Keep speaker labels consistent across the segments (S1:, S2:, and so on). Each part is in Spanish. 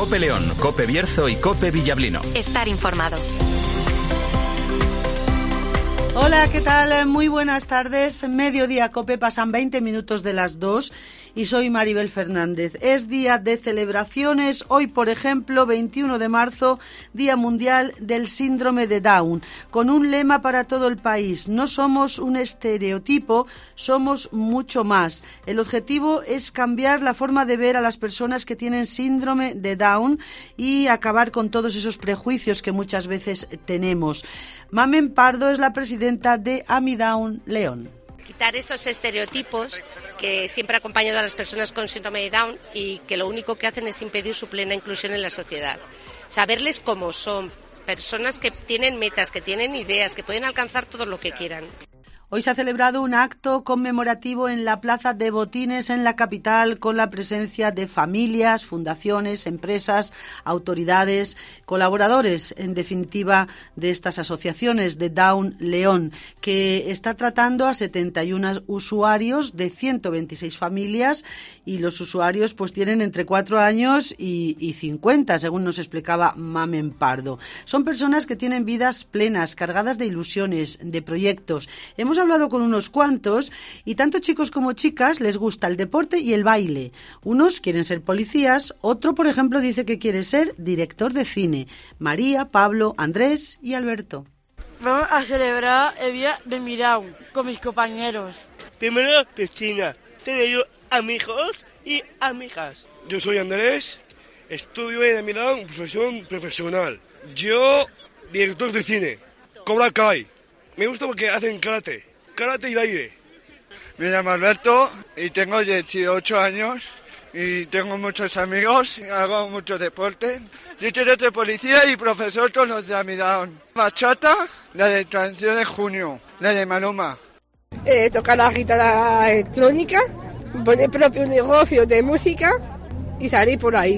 S1: Cope León, Cope Bierzo y Cope Villablino.
S2: Estar informado.
S3: Hola, ¿qué tal? Muy buenas tardes. Mediodía Cope, pasan 20 minutos de las 2 y soy Maribel Fernández. Es día de celebraciones. Hoy, por ejemplo, 21 de marzo, Día Mundial del Síndrome de Down, con un lema para todo el país. No somos un estereotipo, somos mucho más. El objetivo es cambiar la forma de ver a las personas que tienen síndrome de Down y acabar con todos esos prejuicios que muchas veces tenemos. Mamen Pardo es la presidenta de AmiDown León.
S4: Quitar esos estereotipos que siempre han acompañado a las personas con síndrome de Down y que lo único que hacen es impedir su plena inclusión en la sociedad. Saberles cómo son, personas que tienen metas, que tienen ideas, que pueden alcanzar todo lo que quieran.
S3: Hoy se ha celebrado un acto conmemorativo en la Plaza de Botines, en la capital, con la presencia de familias, fundaciones, empresas, autoridades, colaboradores, en definitiva, de estas asociaciones de Down León, que está tratando a 71 usuarios de 126 familias, y los usuarios pues tienen entre 4 años y 50, según nos explicaba Mamen Pardo. Son personas que tienen vidas plenas, cargadas de ilusiones, de proyectos. Hemos hablado con unos cuantos y tanto chicos como chicas les gusta el deporte y el baile. Unos quieren ser policías, otro, por ejemplo, dice que quiere ser director de cine. María, Pablo, Andrés y Alberto.
S5: Vamos a celebrar el día de mi Down con mis compañeros.
S6: Primero, piscina. Tengo yo amigos y amigas. Yo soy Andrés, estudio en mi Down, profesión profesional. Yo, director de cine, Cobra Kai. Me gusta porque hacen karate y baile.
S7: Me llamo Alberto y tengo 18 años y tengo muchos amigos, hago mucho deporte. Yo quiero ser policía y profesor con los de AmiDown. Bachata, la de Canción de Junio, la de Maluma.
S8: Tocar la guitarra electrónica, poner propio negocio de música y salir por ahí.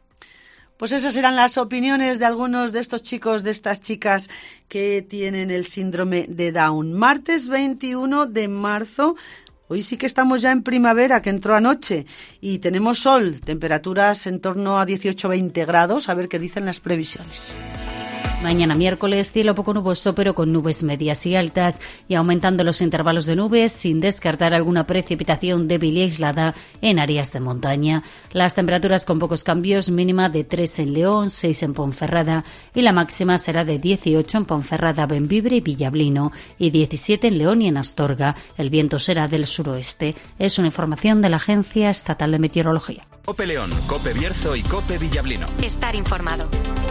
S3: Pues esas eran las opiniones de algunos de estos chicos, de estas chicas que tienen el síndrome de Down. Martes 21 de marzo, hoy sí que estamos ya en primavera, que entró anoche, y tenemos sol, temperaturas en torno a 18-20 grados, a ver qué dicen las previsiones.
S9: Mañana miércoles, cielo poco nuboso, pero con nubes medias y altas y aumentando los intervalos de nubes sin descartar alguna precipitación débil y aislada en áreas de montaña. Las temperaturas con pocos cambios, mínima de 3 en León, 6 en Ponferrada y la máxima será de 18 en Ponferrada, Bembibre y Villablino y 17 en León y en Astorga. El viento será del suroeste. Es una información de la Agencia Estatal de Meteorología.
S1: Cope León, Cope Bierzo y Cope Villablino.
S2: Estar informado.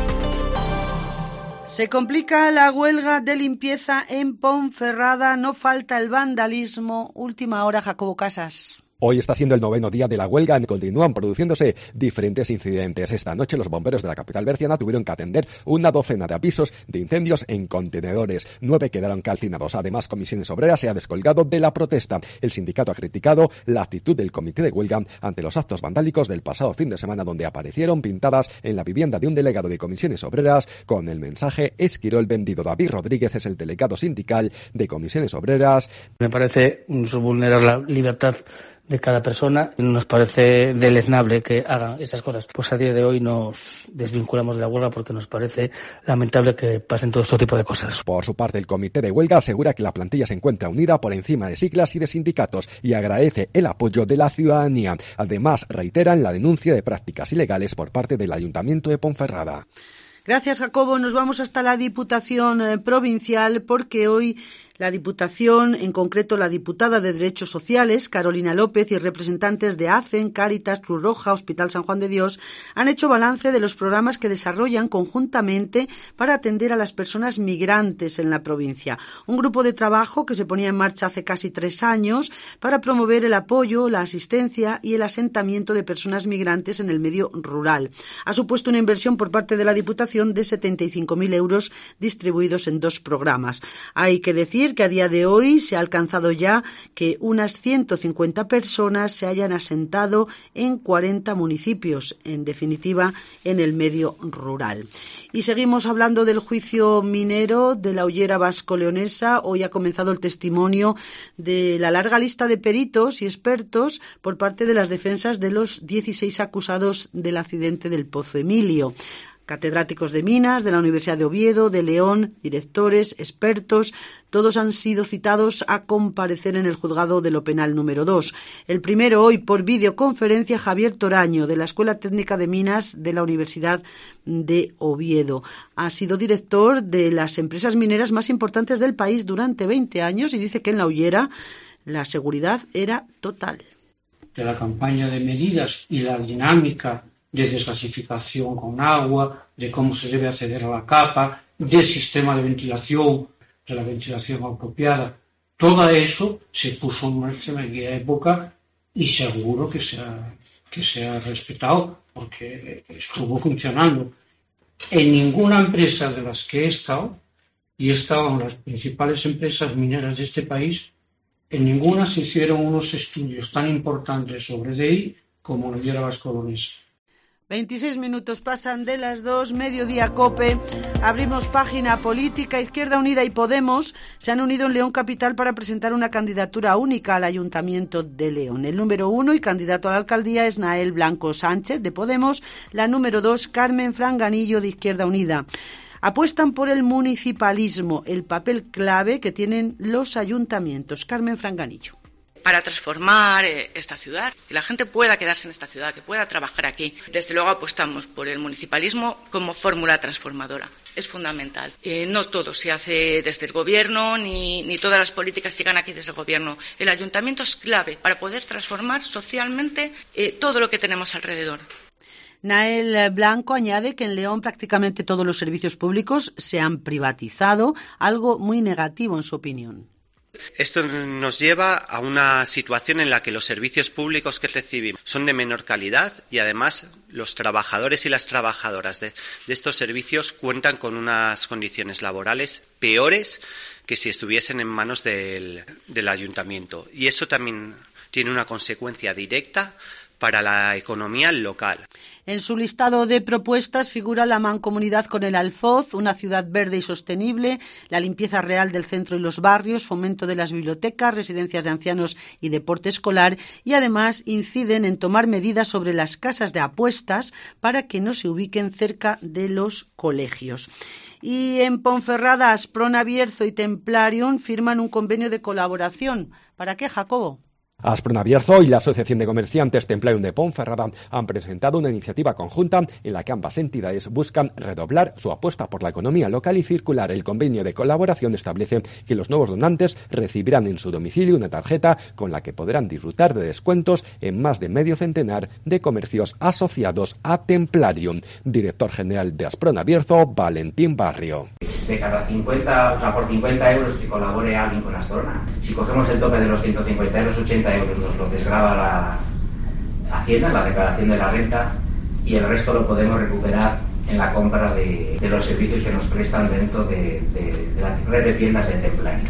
S3: Se complica la huelga de limpieza en Ponferrada, no falta el vandalismo. Última hora, Jacobo Casas.
S10: Hoy está siendo el 9º día de la huelga y continúan produciéndose diferentes incidentes. Esta noche los bomberos de la capital berciana tuvieron que atender una docena de avisos de incendios en contenedores. 9 quedaron calcinados. Además, Comisiones Obreras se ha descolgado de la protesta. El sindicato ha criticado la actitud del comité de huelga ante los actos vandálicos del pasado fin de semana, donde aparecieron pintadas en la vivienda de un delegado de Comisiones Obreras con el mensaje Esquirol vendido. David Rodríguez es el delegado sindical de Comisiones Obreras.
S11: Me parece vulnerar la libertad de cada persona. Nos parece deleznable que hagan esas cosas. Pues a día de hoy nos desvinculamos de la huelga porque nos parece lamentable que pasen todo este tipo de cosas.
S10: Por su parte, el comité de huelga asegura que la plantilla se encuentra unida por encima de siglas y de sindicatos y agradece el apoyo de la ciudadanía. Además, reiteran la denuncia de prácticas ilegales por parte del Ayuntamiento de Ponferrada.
S3: Gracias, Jacobo. Nos vamos hasta la Diputación Provincial porque hoy la Diputación, en concreto la diputada de Derechos Sociales, Carolina López, y representantes de ACEN, Cáritas, Cruz Roja, Hospital San Juan de Dios, han hecho balance de los programas que desarrollan conjuntamente para atender a las personas migrantes en la provincia. Un grupo de trabajo que se ponía en marcha hace casi 3 años para promover el apoyo, la asistencia y el asentamiento de personas migrantes en el medio rural. Ha supuesto una inversión por parte de la Diputación de 75.000 euros distribuidos en 2 programas. Hay que decir decir que a día de hoy se ha alcanzado ya que unas 150 personas se hayan asentado en 40 municipios, en definitiva en el medio rural. Y seguimos hablando del juicio minero de la Ollera vasco-leonesa. Hoy ha comenzado el testimonio de la larga lista de peritos y expertos por parte de las defensas de los 16 acusados del accidente del Pozo Emilio. Catedráticos de minas, de la Universidad de Oviedo, de León, directores, expertos, todos han sido citados a comparecer en el juzgado de lo penal número 2. El primero hoy por videoconferencia, Javier Toraño, de la Escuela Técnica de Minas de la Universidad de Oviedo. Ha sido director de las empresas mineras más importantes del país durante 20 años y dice que en la Ollera la seguridad era total.
S12: De la campaña de medidas y la dinámica de desgasificación con agua, de cómo se debe acceder a la capa, del sistema de ventilación, de la ventilación apropiada. Todo eso se puso en marcha en aquella época y seguro que se ha respetado porque estuvo funcionando. En ninguna empresa de las que he estado, y he estado en las principales empresas mineras de este país, en ninguna se hicieron unos estudios tan importantes sobre DI como en Ollera vasco-leonesa.
S3: 26 minutos pasan de las 2, Mediodía Cope. Abrimos página política. Izquierda Unida y Podemos se han unido en León Capital para presentar una candidatura única al Ayuntamiento de León. El número 1 y candidato a la alcaldía es Nael Blanco Sánchez, de Podemos. La número 2, Carmen Franganillo, de Izquierda Unida. Apuestan por el municipalismo, el papel clave que tienen los ayuntamientos. Carmen Franganillo.
S13: Para transformar esta ciudad, que la gente pueda quedarse en esta ciudad, que pueda trabajar aquí. Desde luego apostamos por el municipalismo como fórmula transformadora. Es fundamental. No todo se hace desde el gobierno, ni todas las políticas llegan aquí desde el gobierno. El ayuntamiento es clave para poder transformar socialmente todo lo que tenemos alrededor.
S3: Nael Blanco añade que en León prácticamente todos los servicios públicos se han privatizado, algo muy negativo en su opinión.
S14: Esto nos lleva a una situación en la que los servicios públicos que recibimos son de menor calidad y además los trabajadores y las trabajadoras de estos servicios cuentan con unas condiciones laborales peores que si estuviesen en manos del ayuntamiento. Y eso también tiene una consecuencia directa para la economía local.
S3: En su listado de propuestas figura la mancomunidad con el Alfoz, una ciudad verde y sostenible, la limpieza real del centro y los barrios, fomento de las bibliotecas, residencias de ancianos y deporte escolar, y además inciden en tomar medidas sobre las casas de apuestas para que no se ubiquen cerca de los colegios. Y en Ponferrada, Asprona Bierzo y Templarium firman un convenio de colaboración. ¿Para qué, Jacobo?
S10: Asprona Bierzo y la Asociación de Comerciantes Templarium de Ponferrada han presentado una iniciativa conjunta en la que ambas entidades buscan redoblar su apuesta por la economía local y circular. El convenio de colaboración establece que los nuevos donantes recibirán en su domicilio una tarjeta con la que podrán disfrutar de descuentos en más de medio centenar de comercios asociados a Templarium. Director general de Asprona Bierzo, Valentín Barrio.
S15: De cada 50, o sea, por 50 euros que colabore alguien con Asprona, si cogemos el tope de los 150 euros, 80 euros nos lo desgrava la Hacienda, la declaración de la renta, y el resto lo podemos recuperar en la compra de los servicios que nos prestan dentro de la red de tiendas de Templarium.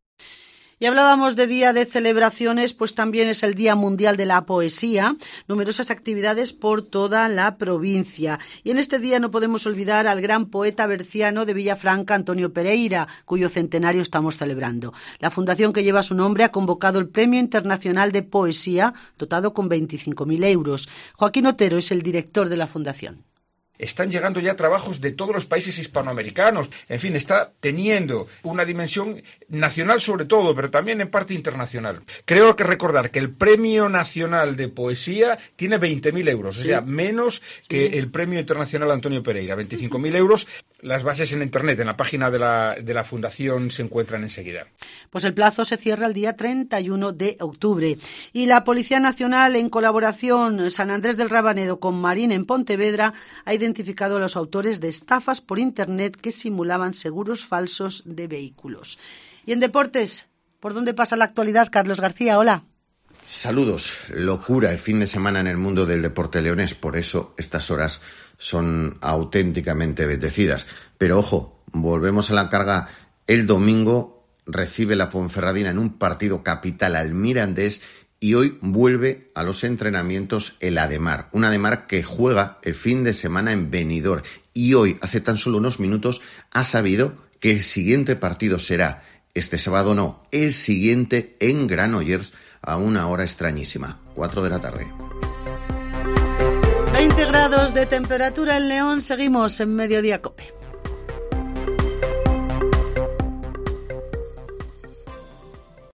S3: Y hablábamos de día de celebraciones, pues también es el Día Mundial de la Poesía, numerosas actividades por toda la provincia. Y en este día no podemos olvidar al gran poeta berciano de Villafranca, Antonio Pereira, cuyo centenario estamos celebrando. La fundación que lleva su nombre ha convocado el Premio Internacional de Poesía, dotado con 25.000 euros. Joaquín Otero es el director de la fundación.
S16: Están llegando ya trabajos de todos los países hispanoamericanos. En fin, está teniendo una dimensión nacional sobre todo, pero también en parte internacional. Creo que recordar que el Premio Nacional de Poesía tiene 20.000 euros, sí. O sea, menos que el Premio Internacional Antonio Pereira, 25.000 euros. Las bases en Internet, en la página de la Fundación, se encuentran enseguida.
S3: Pues el plazo se cierra el día 31 de octubre. Y la Policía Nacional, en colaboración San Andrés del Rabanedo con Marín en Pontevedra, ha identificado a los autores de estafas por Internet que simulaban seguros falsos de vehículos. Y en deportes, ¿por dónde pasa la actualidad? Carlos García, hola.
S17: Saludos. Locura el fin de semana en el mundo del deporte leonés, por eso estas horas son auténticamente bendecidas. Pero ojo, volvemos a la carga el domingo recibe la Ponferradina en un partido capital al Mirandés y hoy vuelve a los entrenamientos el Ademar. Un Ademar que juega el fin de semana en Benidorm y hoy, hace tan solo unos minutos, ha sabido que el siguiente partido será, este sábado no, el siguiente en Granollers a una hora extrañísima, 4 de la tarde.
S3: 20 grados de temperatura en León, seguimos en Mediodía Cope.